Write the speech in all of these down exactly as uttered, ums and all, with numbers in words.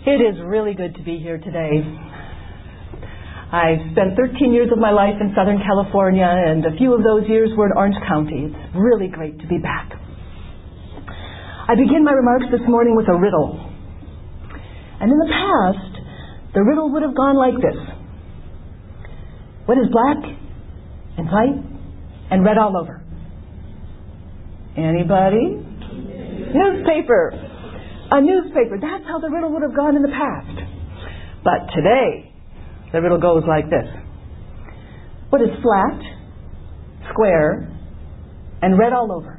It is really good to be here today. I've spent thirteen years of my life in Southern California, and a few of those years were in Orange County. It's really great to be back. I begin my remarks this morning with a riddle. And in the past, the riddle would have gone like this. What is black and white and red all over? Anybody? Newspaper. A newspaper. That's how the riddle would have gone in the past. But today, the riddle goes like this. What is flat, square, and red all over?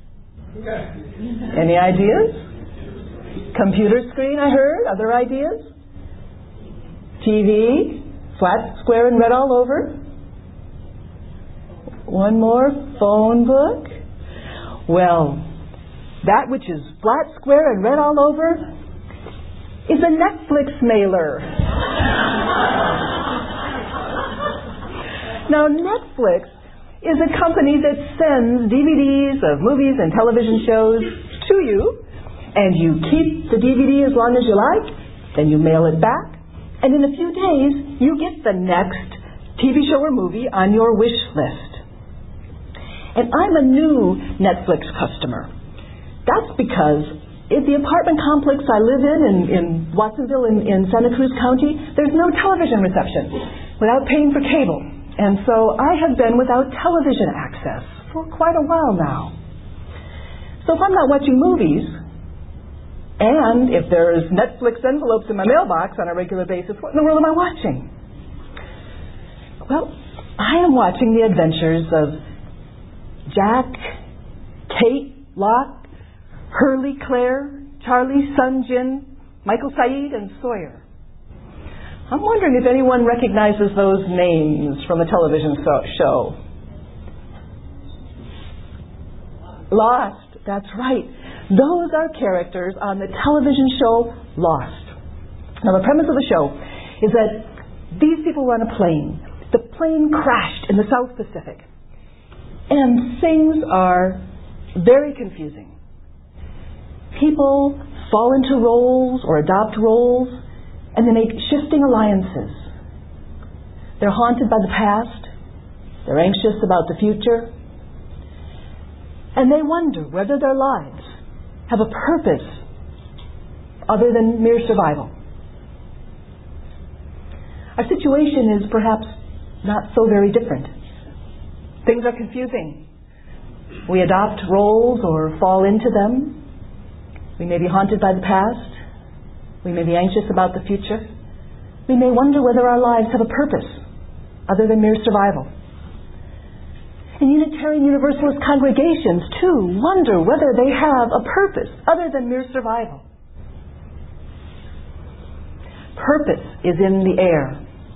Any ideas? Computer screen, I heard. Other ideas? T V, flat, square, and red all over. One more. Phone book. Well, that which is flat, square, and red all over is a Netflix mailer. Now, Netflix is a company that sends D V Ds of movies and television shows to you, and you keep the D V D as long as you like, then you mail it back, and in a few days, you get the next T V show or movie on your wish list. And I'm a new Netflix customer. That's because in the apartment complex I live in, in, in Watsonville, in, in Santa Cruz County, there's no television reception without paying for cable. And so I have been without television access for quite a while now. So if I'm not watching movies, and if there's Netflix envelopes in my mailbox on a regular basis, what in the world am I watching? Well, I am watching the adventures of Jack, Kate, Locke, Hurley, Claire, Charlie, Sun Jin, Michael Said, and Sawyer. I'm wondering if anyone recognizes those names from a television so- show. Lost, that's right. Those are characters on the television show Lost. Now, the premise of the show is that these people were on a plane. The plane crashed in the South Pacific. And things are very confusing. People fall into roles or adopt roles, and they make shifting alliances. They're haunted by the past. They're anxious about the future. And they wonder whether their lives have a purpose other than mere survival. Our situation is perhaps not so very different. Things are confusing. We adopt roles or fall into them. We may be haunted by the past. We may be anxious about the future. We may wonder whether our lives have a purpose other than mere survival. And Unitarian Universalist congregations, too, wonder whether they have a purpose other than mere survival. Purpose is in the air.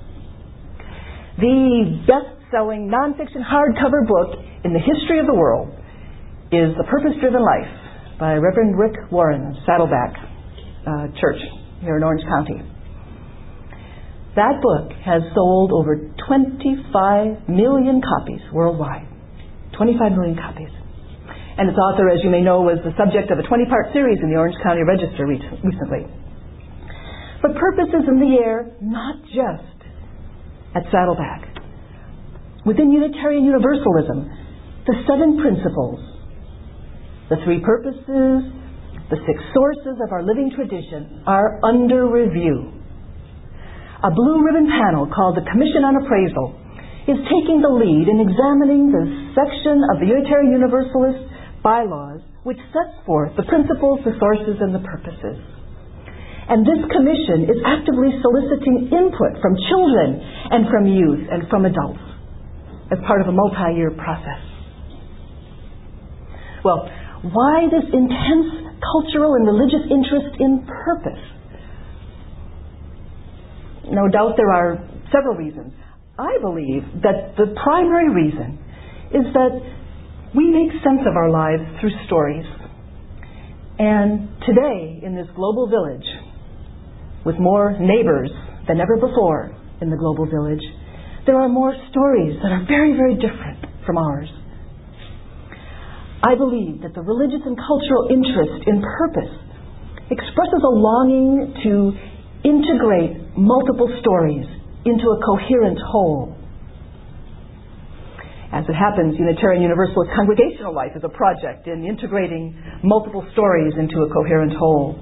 The best-selling nonfiction hardcover book in the history of the world is The Purpose-Driven Life by Reverend Rick Warren, Saddleback uh, Church here in Orange County. That book has sold over twenty-five million copies worldwide. twenty-five million copies. And its author, as you may know, was the subject of a twenty-part series in the Orange County Register re- recently. But purpose is in the air, not just at Saddleback. Within Unitarian Universalism, the seven principles, the three purposes, the six sources of our living tradition are under review. A blue ribbon panel called the Commission on Appraisal is taking the lead in examining the section of the Unitarian Universalist bylaws which sets forth the principles, the sources, and the purposes. And this commission is actively soliciting input from children and from youth and from adults as part of a multi-year process. Well, why this intense cultural and religious interest in purpose? No doubt there are several reasons. I believe that the primary reason is that we make sense of our lives through stories. And today, in this global village, with more neighbors than ever before in the global village, there are more stories that are very, very different from ours. I believe that the religious and cultural interest in purpose expresses a longing to integrate multiple stories into a coherent whole. As it happens, Unitarian Universalist congregational life is a project in integrating multiple stories into a coherent whole.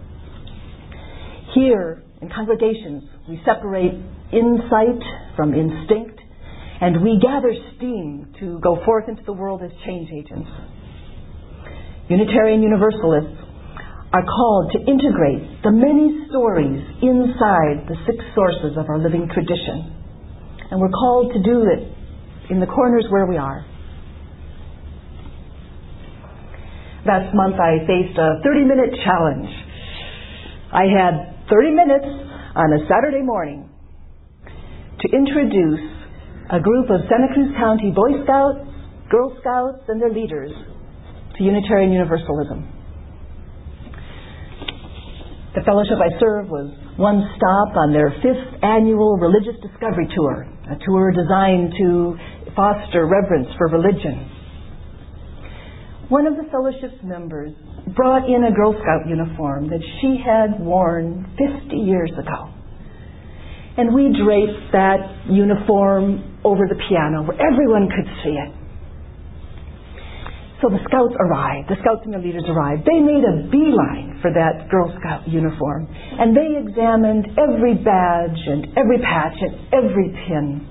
Here, in congregations, we separate insight from instinct, and we gather steam to go forth into the world as change agents. Unitarian Universalists are called to integrate the many stories inside the six sources of our living tradition. And we're called to do it in the corners where we are. Last month I faced a thirty-minute challenge. I had thirty minutes on a Saturday morning to introduce a group of Santa Cruz County Boy Scouts, Girl Scouts, and their leaders to Unitarian Universalism. The fellowship I serve was one stop on their fifth annual Religious Discovery Tour, a tour designed to foster reverence for religion. One of the fellowship's members brought in a Girl Scout uniform that she had worn fifty years ago. And we draped that uniform over the piano where everyone could see it. So the Scouts arrived, the Scouts and their leaders arrived. They made a beeline for that Girl Scout uniform, and they examined every badge and every patch and every pin.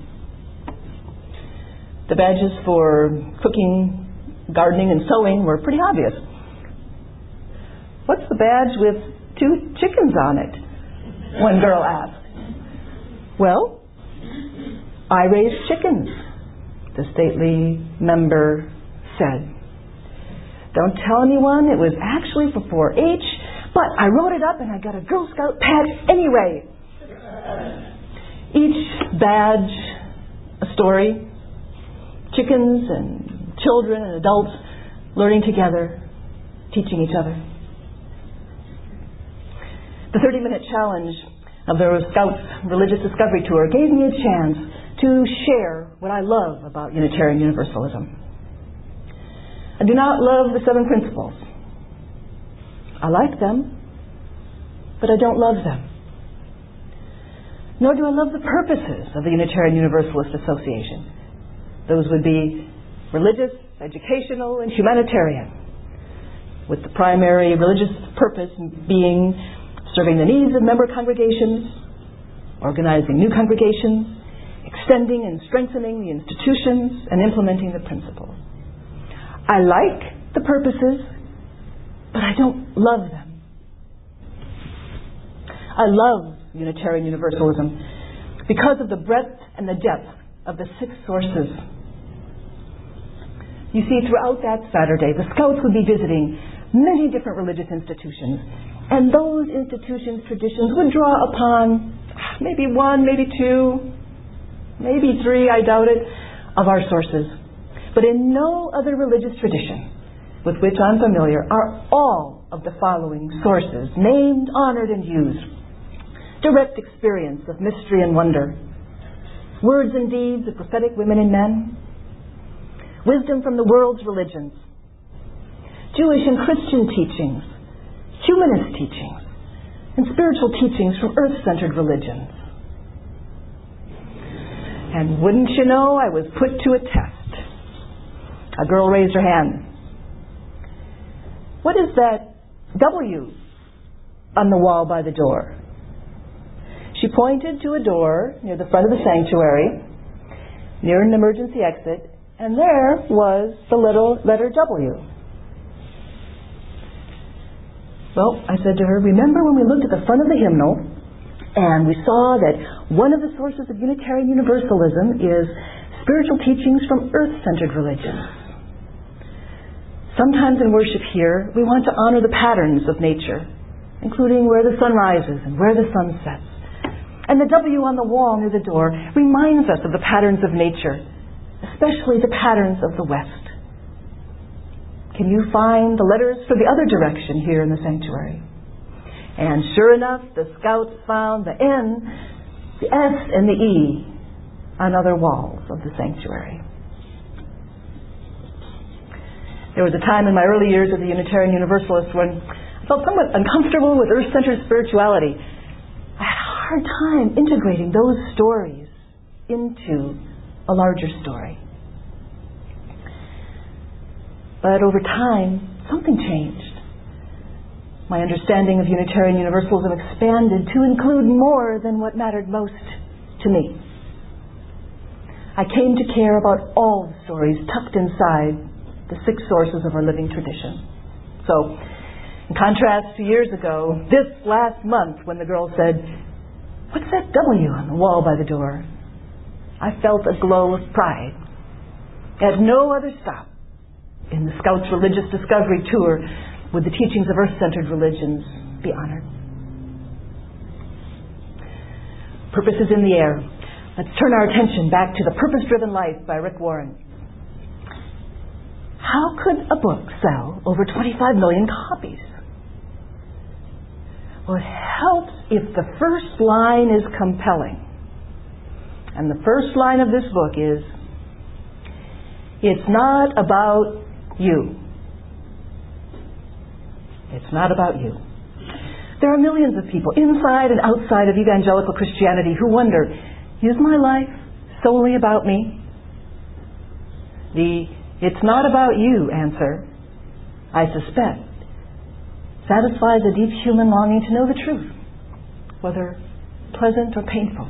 The badges for cooking, gardening, and sewing were pretty obvious. What's the badge with two chickens on it? One girl asked. Well, I raised chickens, the stately member said. Don't tell anyone, it was actually for four H, but I wrote it up and I got a Girl Scout patch anyway. Each badge, a story. Chickens and children and adults learning together, teaching each other. The thirty-minute challenge of the Scouts Religious Discovery Tour gave me a chance to share what I love about Unitarian Universalism. I do not love the seven principles. I like them, but I don't love them. Nor do I love the purposes of the Unitarian Universalist Association. Those would be religious, educational, and humanitarian, with the primary religious purpose being serving the needs of member congregations, organizing new congregations, extending and strengthening the institutions, and implementing the principles. I like the purposes, but I don't love them. I love Unitarian Universalism because of the breadth and the depth of the six sources. You see, throughout that Saturday, the Scouts would be visiting many different religious institutions, and those institutions' traditions would draw upon maybe one, maybe two, maybe three, I doubt it, of our sources. But in no other religious tradition with which I'm familiar are all of the following sources named, honored, and used. Direct experience of mystery and wonder. Words and deeds of prophetic women and men. Wisdom from the world's religions. Jewish and Christian teachings. Humanist teachings. And spiritual teachings from earth-centered religions. And wouldn't you know, I was put to a test. A girl raised her hand. What is that W on the wall by the door? She pointed to a door near the front of the sanctuary, near an emergency exit, and there was the little letter W. Well, I said to her, remember when we looked at the front of the hymnal and we saw that one of the sources of Unitarian Universalism is spiritual teachings from earth-centered religions. Sometimes in worship here, we want to honor the patterns of nature, including where the sun rises and where the sun sets. And the W on the wall near the door reminds us of the patterns of nature, especially the patterns of the West. Can you find the letters for the other direction here in the sanctuary? And sure enough, the Scouts found the N, the S, and the E on other walls of the sanctuary. There was a time in my early years as a Unitarian Universalist when I felt somewhat uncomfortable with earth-centered spirituality. I hard time integrating those stories into a larger story. But over time, something changed. My understanding of Unitarian Universalism expanded to include more than what mattered most to me. I came to care about all the stories tucked inside the six sources of our living tradition. So, in contrast to years ago, this last month when the girl said, "What's that W on the wall by the door?" I felt a glow of pride. At no other stop in the Scouts Religious Discovery Tour would the teachings of earth-centered religions be honored. Purpose is in the air. Let's turn our attention back to The Purpose-Driven Life by Rick Warren. How could a book sell over twenty-five million copies? Well, it helps if the first line is compelling. And the first line of this book is, "It's not about you." It's not about you. There are millions of people inside and outside of evangelical Christianity who wonder, is my life solely about me? The "it's not about you" answer, I suspect, satisfies a deep human longing to know the truth, whether pleasant or painful.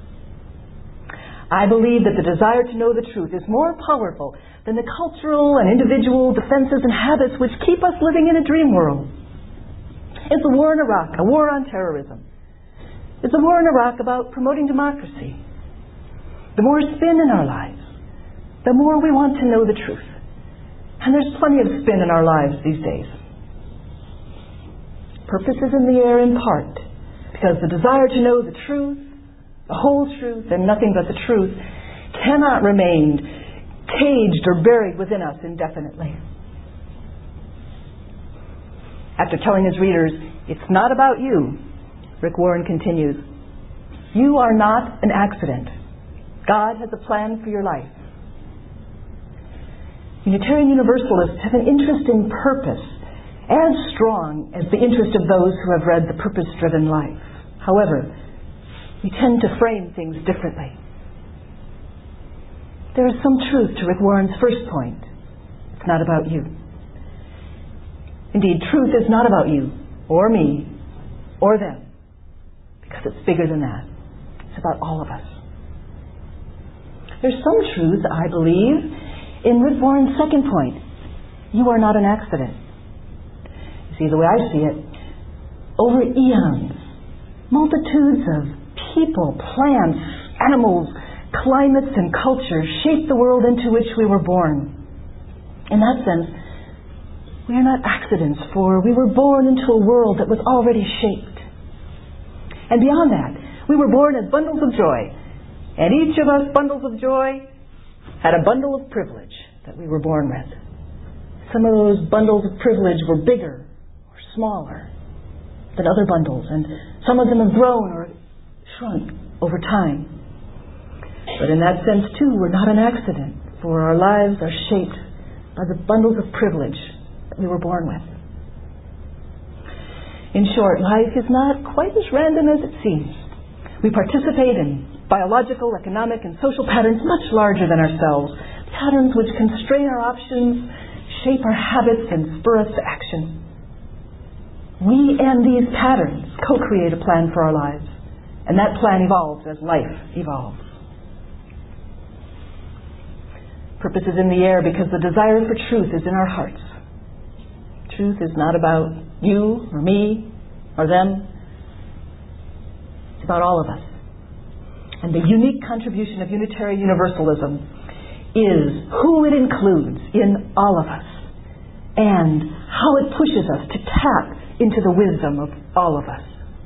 I believe that the desire to know the truth is more powerful than the cultural and individual defenses and habits which keep us living in a dream world. Is the war in Iraq a war on terrorism? Is the war in Iraq about promoting democracy? The more spin in our lives, the more we want to know the truth. And there's plenty of spin in our lives these days. Purpose is in the air in part because the desire to know the truth, the whole truth, and nothing but the truth, cannot remain caged or buried within us indefinitely. After telling his readers, "It's not about you," Rick Warren continues, "You are not an accident. God has a plan for your life." Unitarian Universalists have an interest in purpose as strong as the interest of those who have read The Purpose-Driven Life. However, we tend to frame things differently. There is some truth to Rick Warren's first point. It's not about you. Indeed, truth is not about you, or me, or them, because it's bigger than that. It's about all of us. There's some truth, I believe, in Rick Warren's second point. You are not an accident. You see, the way I see it, over eons, multitudes of people, plants, animals, climates, and cultures shaped the world into which we were born. In that sense, we are not accidents, for we were born into a world that was already shaped. And beyond that, we were born as bundles of joy. And each of us bundles of joy had a bundle of privilege that we were born with. Some of those bundles of privilege were bigger or smaller than other bundles, and some of them have grown or shrunk over time. But in that sense, too, we're not an accident, for our lives are shaped by the bundles of privilege that we were born with. In short, life is not quite as random as it seems. We participate in biological, economic, and social patterns much larger than ourselves, patterns which constrain our options, shape our habits, and spur us to action. We and these patterns co-create a plan for our lives, and that plan evolves as life evolves. Purpose is in the air because the desire for truth is in our hearts. Truth is not about you or me or them. It's about all of us. And the unique contribution of Unitarian Universalism is who it includes in all of us and how it pushes us to tap into the wisdom of all of us.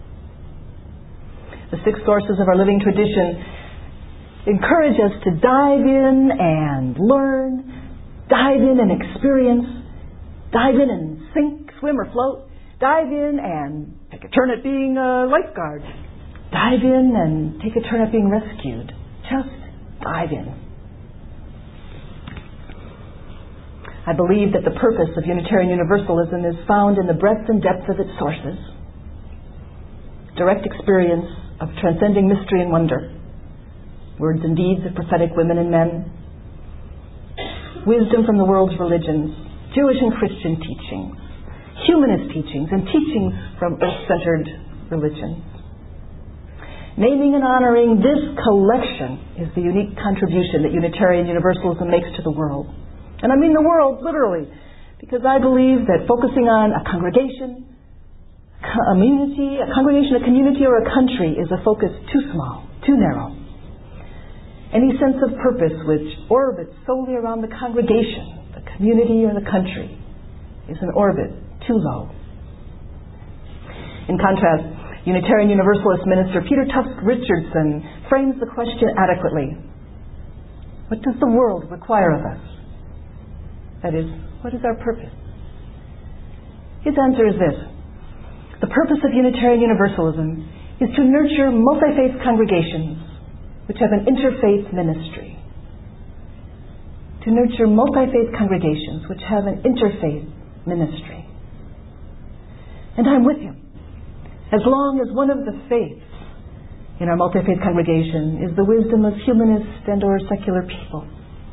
The six sources of our living tradition encourage us to dive in and learn, dive in and experience, dive in and sink, swim, or float, dive in and take a turn at being a lifeguard, dive in and take a turn at being rescued. Just dive in. I believe that the purpose of Unitarian Universalism is found in the breadth and depth of its sources. Direct experience of transcending mystery and wonder, words and deeds of prophetic women and men, wisdom from the world's religions, Jewish and Christian teachings, humanist teachings, and teachings from earth-centered religions. Naming and honoring this collection is the unique contribution that Unitarian Universalism makes to the world. And I mean the world, literally, because I believe that focusing on a congregation, a community, a congregation, a community, or a country is a focus too small, too narrow. Any sense of purpose which orbits solely around the congregation, the community, or the country is an orbit too low. In contrast, Unitarian Universalist minister Peter Tufts Richardson frames the question adequately. What does the world require of us? That is, what is our purpose? His answer is this. The purpose of Unitarian Universalism is to nurture multi-faith congregations which have an interfaith ministry. To nurture multi-faith congregations which have an interfaith ministry. And I'm with him. As long as one of the faiths in our multi-faith congregation is the wisdom of humanist and or secular people.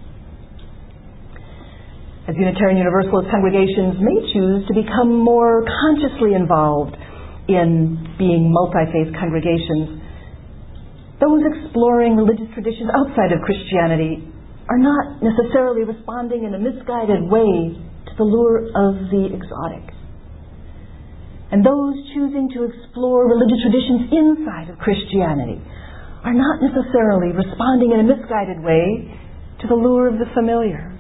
As Unitarian Universalist congregations may choose to become more consciously involved in being multi-faith congregations, those exploring religious traditions outside of Christianity are not necessarily responding in a misguided way to the lure of the exotic. And those choosing to explore religious traditions inside of Christianity are not necessarily responding in a misguided way to the lure of the familiar.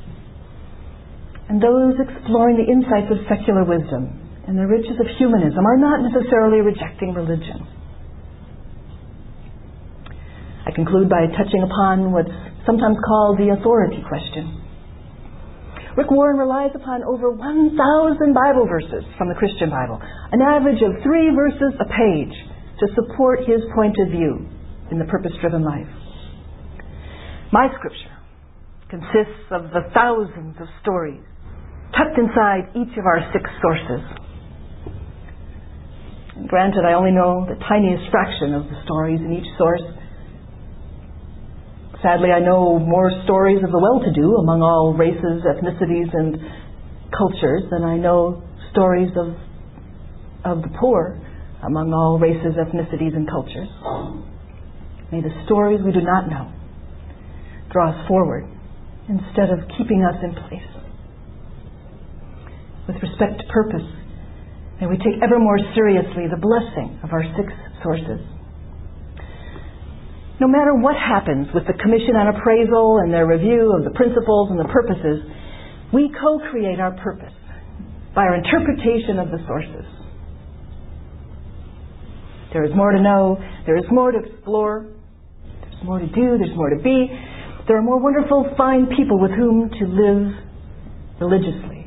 And those exploring the insights of secular wisdom and the riches of humanism are not necessarily rejecting religion. I conclude by touching upon what's sometimes called the authority question. Rick Warren relies upon over one thousand Bible verses from the Christian Bible, an average of three verses a page, to support his point of view in the purpose-driven life. My scripture consists of the thousands of stories tucked inside each of our six sources. And granted, I only know the tiniest fraction of the stories in each source. Sadly, I know more stories of the well-to-do among all races, ethnicities, and cultures than I know stories of, of the poor among all races, ethnicities, and cultures. May the stories we do not know draw us forward instead of keeping us in place. With respect to purpose, may we take ever more seriously the blessing of our six sources. No matter what happens with the Commission on Appraisal and their review of the principles and the purposes, we co-create our purpose by our interpretation of the sources. There is more to know, there is more to explore, there's more to do, there's more to be. There are more wonderful, fine people with whom to live religiously.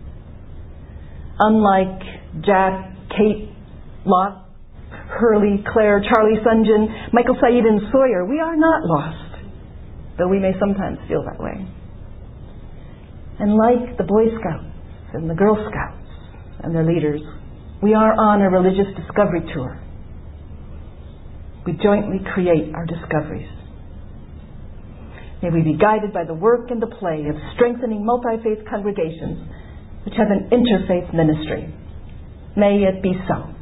Unlike Jack, Kate, Lot, Hurley, Claire, Charlie St. John, Michael Said, and Sawyer, we are not lost, though we may sometimes feel that way. And like the Boy Scouts and the Girl Scouts and their leaders, we are on a religious discovery tour. We jointly create our discoveries. May we be guided by the work and the play of strengthening multi-faith congregations which have an interfaith ministry. May it be so.